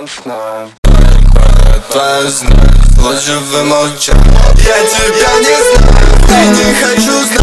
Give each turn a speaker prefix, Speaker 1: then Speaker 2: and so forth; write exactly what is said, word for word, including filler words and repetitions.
Speaker 1: знаем. Твоя знать, лучше вымолчать. Я тебя не знаю и не хочу знать.